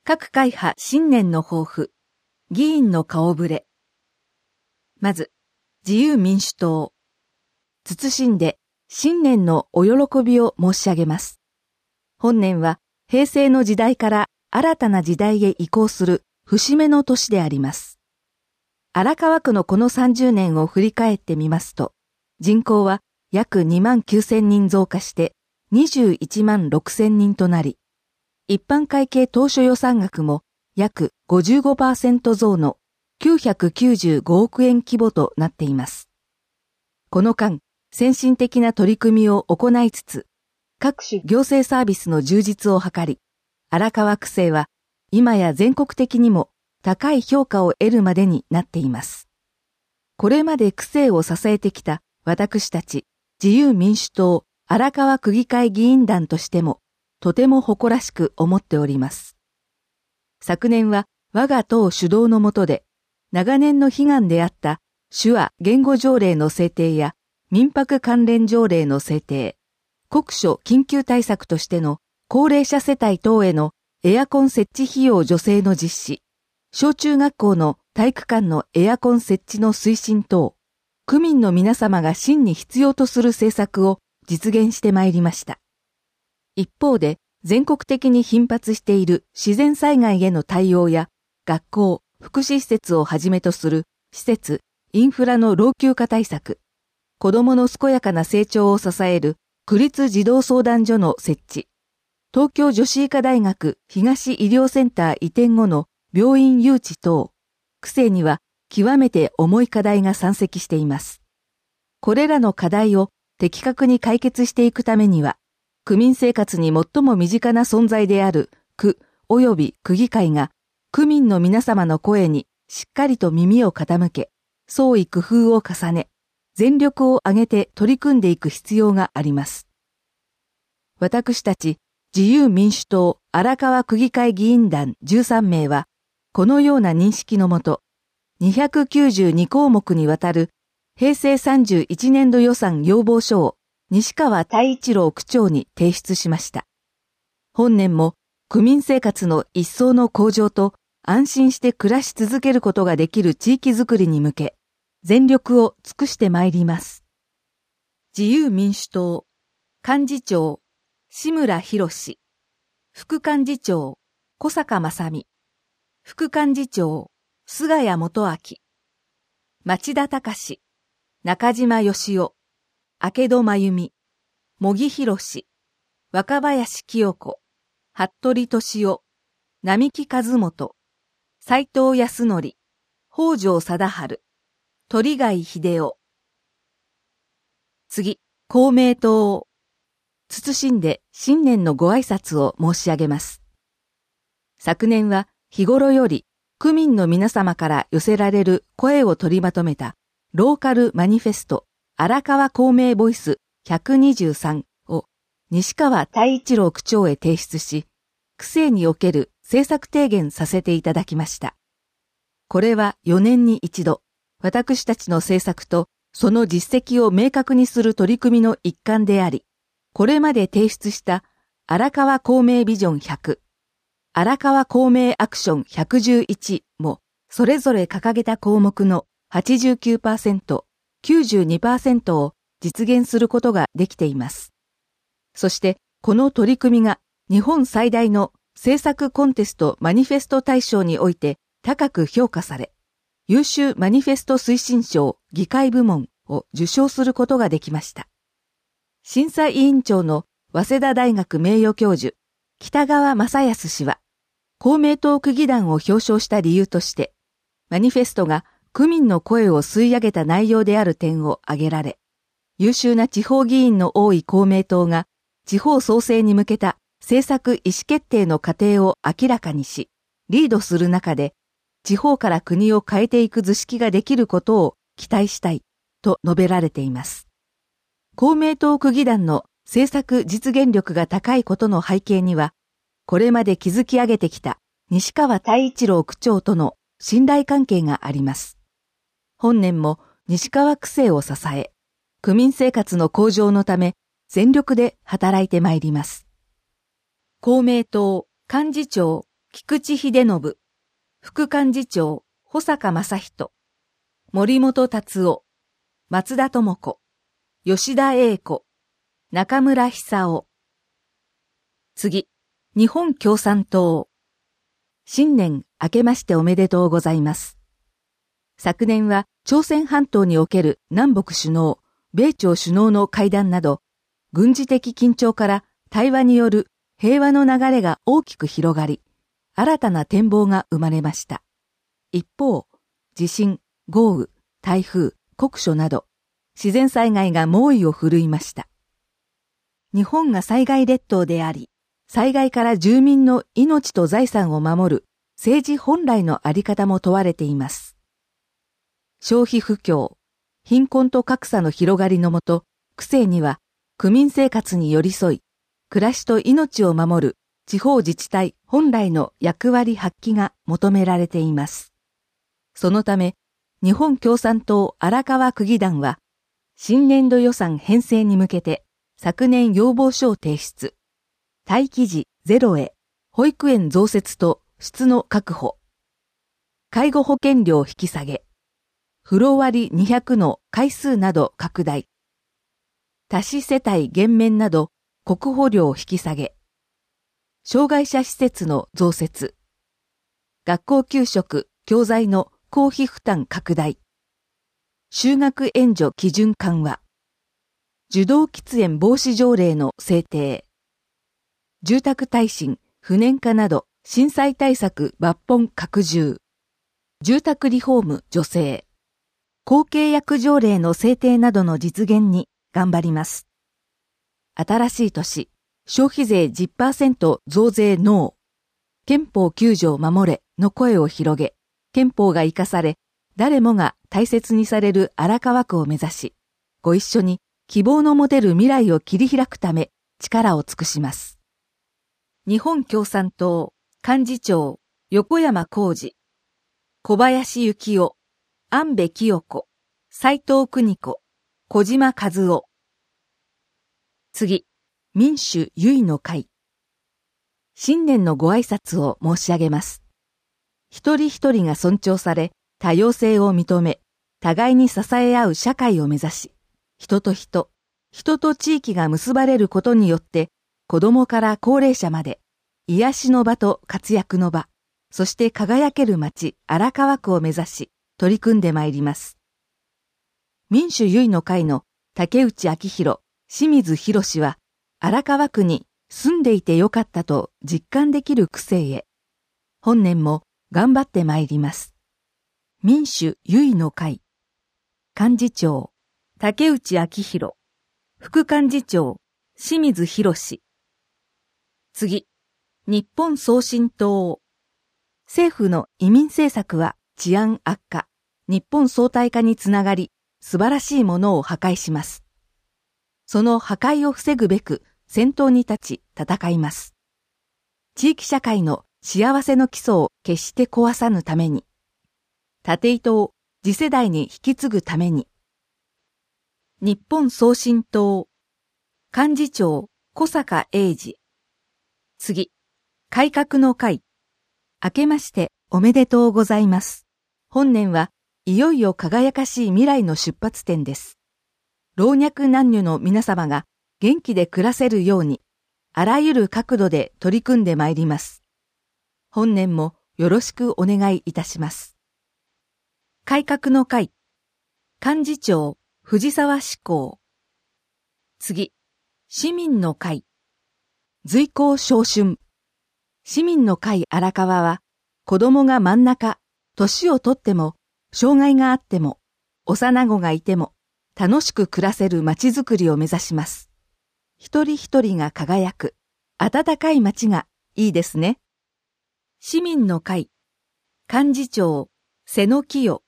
各会派新年の抱負、議員の顔ぶれ。まず、自由民主党。謹んで新年のお喜びを申し上げます。本年は平成の時代から新たな時代へ移行する節目の年であります。荒川区のこの30年を振り返ってみますと、人口は約2万9000人増加して21万6000人となり、一般会計当初予算額も約 55% 増の995億円規模となっています。この間、先進的な取り組みを行いつつ、各種行政サービスの充実を図り、荒川区政は今や全国的にも高い評価を得るまでになっています。これまで区政を支えてきた私たち自由民主党荒川区議会議員団としても、とても誇らしく思っております。昨年は我が党主導の下で、長年の悲願であった手話言語条例の制定や民泊関連条例の制定、国所緊急対策としての高齢者世帯等へのエアコン設置費用助成の実施、小中学校の体育館のエアコン設置の推進等、区民の皆様が真に必要とする政策を実現してまいりました。一方で、全国的に頻発している自然災害への対応や、学校、福祉施設をはじめとする施設、インフラの老朽化対策、子どもの健やかな成長を支える区立児童相談所の設置、東京女子医科大学東医療センター移転後の病院誘致等、区政には極めて重い課題が山積しています。これらの課題を的確に解決していくためには、区民生活に最も身近な存在である区及び区議会が区民の皆様の声にしっかりと耳を傾け、創意工夫を重ね、全力を挙げて取り組んでいく必要があります。私たち自由民主党荒川区議会議員団13名は、このような認識のもと、292項目にわたる平成31年度予算要望書を西川太一郎区長に提出しました。本年も区民生活の一層の向上と安心して暮らし続けることができる地域づくりに向け、全力を尽くしてまいります。自由民主党幹事長志村博史、副幹事長小坂正美、副幹事長菅谷元明、町田隆、中島義雄、明戸真由美、茂木博、若林清子、服部俊夫、並木和元、斉藤康則、北条貞治、鳥貝秀夫。次、公明党。謹んで新年のご挨拶を申し上げます。昨年は日頃より区民の皆様から寄せられる声を取りまとめたローカルマニフェスト荒川公明ボイス123を西川太一郎区長へ提出し、区政における政策提言させていただきました。これは4年に一度、私たちの政策とその実績を明確にする取り組みの一環であり、これまで提出した荒川公明ビジョン100、荒川公明アクション111も、それぞれ掲げた項目の 89%、92% を実現することができています。そして、この取り組みが日本最大の政策コンテストマニフェスト大賞において高く評価され、優秀マニフェスト推進賞議会部門を受賞することができました。審査委員長の早稲田大学名誉教授、北川正康氏は、公明党区議団を表彰した理由として、マニフェストが区民の声を吸い上げた内容である点を挙げられ、優秀な地方議員の多い公明党が地方創生に向けた政策意思決定の過程を明らかにし、リードする中で、地方から国を変えていく図式ができることを期待したいと述べられています。公明党区議団の政策実現力が高いことの背景には、これまで築き上げてきた西川太一郎区長との信頼関係があります。本年も西川区政を支え、区民生活の向上のため全力で働いてまいります。公明党幹事長菊池秀信、副幹事長、保坂正人、森本達夫、松田智子、吉田英子、中村久夫。次、日本共産党。新年明けましておめでとうございます。昨年は朝鮮半島における南北首脳、米朝首脳の会談など、軍事的緊張から対話による平和の流れが大きく広がり、新たな展望が生まれました。一方、地震、豪雨、台風、酷暑など、自然災害が猛威を振るいました。日本が災害列島であり、災害から住民の命と財産を守る政治本来のあり方も問われています。消費不況、貧困と格差の広がりのもと、区政には区民生活に寄り添い、暮らしと命を守る地方自治体本来の役割発揮が求められています。そのため、日本共産党荒川区議団は、新年度予算編成に向けて昨年要望書を提出。待機児ゼロへ、保育園増設と質の確保。介護保険料引き下げ。風呂割200の回数など拡大。多子世帯減免など国保料引き下げ。障害者施設の増設。学校給食、教材の公費負担拡大。就学援助基準緩和。受動喫煙防止条例の制定。住宅耐震、不燃化など震災対策抜本拡充。住宅リフォーム助成。公契約条例の制定などの実現に頑張ります。新しい年、消費税 10% 増税ノー。憲法9条守れの声を広げ、憲法が生かされ、誰もが大切にされる荒川区を目指し、ご一緒に希望の持てる未来を切り開くため力を尽くします。日本共産党幹事長横山浩二、小林幸男、安部清子、斉藤邦子、小島和夫。次、民主優位の会。新年のご挨拶を申し上げます。一人一人が尊重され、多様性を認め、互いに支え合う社会を目指し、人と人、人と地域が結ばれることによって、子供から高齢者まで、癒しの場と活躍の場、そして輝ける街、荒川区を目指し、取り組んでまいります。民主優位の会の竹内昭弘、清水博は、荒川区に住んでいてよかったと実感できる区政へ。本年も頑張ってまいります。民主優位の会。幹事長、竹内昭弘。副幹事長、清水博。次、日本送信党。政府の移民政策は治安悪化、日本相対化につながり、素晴らしいものを破壊します。その破壊を防ぐべく先頭に立ち戦います。地域社会の幸せの基礎を決して壊さぬために、縦糸を次世代に引き継ぐために、日本送信党、幹事長小坂英二。次、改革の会。明けましておめでとうございます。本年はいよいよ輝かしい未来の出発点です。老若男女の皆様が元気で暮らせるように、あらゆる角度で取り組んでまいります。本年もよろしくお願いいたします。改革の会。幹事長、藤沢志功。次、市民の会。随行昇春。市民の会荒川は、子供が真ん中、年をとっても、障害があっても、幼子がいても、楽しく暮らせる街づくりを目指します。一人一人が輝く、温かい街がいいですね。市民の会。幹事長、瀬野清。